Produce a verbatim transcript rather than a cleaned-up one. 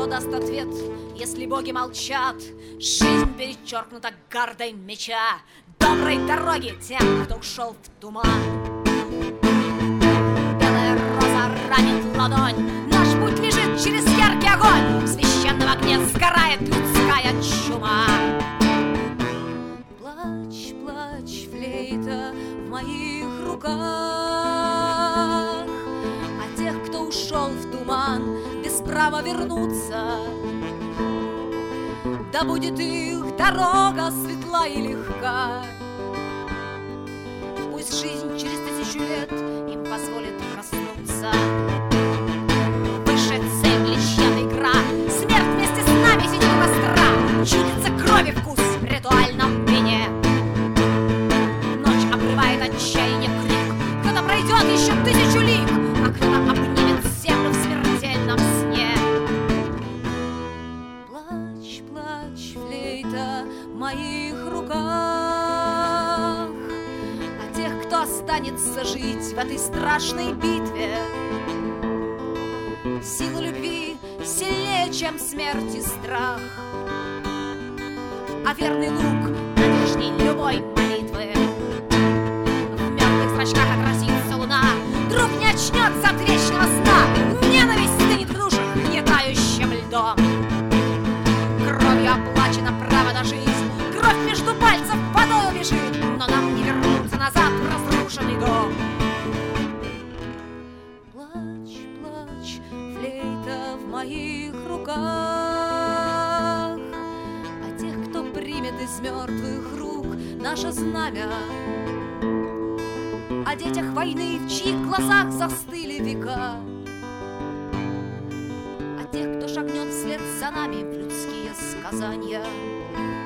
даст ответ, если боги молчат? Жизнь перечеркнута гардой меча. Доброй дороги тем, кто ушел в туман. Белая роза ранит ладонь, наш путь лежит через яркий огонь. В священном огне сгорает людская чума. Плачь, плачь, флейта в моих руках о тех, кто ушел в туман без права вернуться. Да будет их дорога светла и легка. Пусть жизнь через тысячу лет им позволит проснуться. Выше цель лишь чья-то игра. Смерть вместе с нами сидит у костра. Чудится крови вкус в ритуальном вине. Ночь обрывает отчаяние крик. Кто-то пройдет еще тысячу лиг, а кто-то обнимет землю в смертельном сне. Плачь, плачь, флейта в моих руках о тех, кто останется жить в этой страшной битве. Сила любви сильнее, чем смерть и страх, а верный лук надежней любой молитвы. В мертвых строчках отразится луна. Друг не очнется от вечного сна. Ненависть стынет в душах гнетающим льдом. Кровью оплачено право на жизнь. Кровь между пальцев водою бежит, но нам не вернуться назад в разрушенный дом. Плачь, плачь, флейта в моих руках о тех, кто примет из мертвых рук наше знамя, о детях войны, в чьих глазах застыли века, о тех, кто шагнет вслед за нами в людские сказания.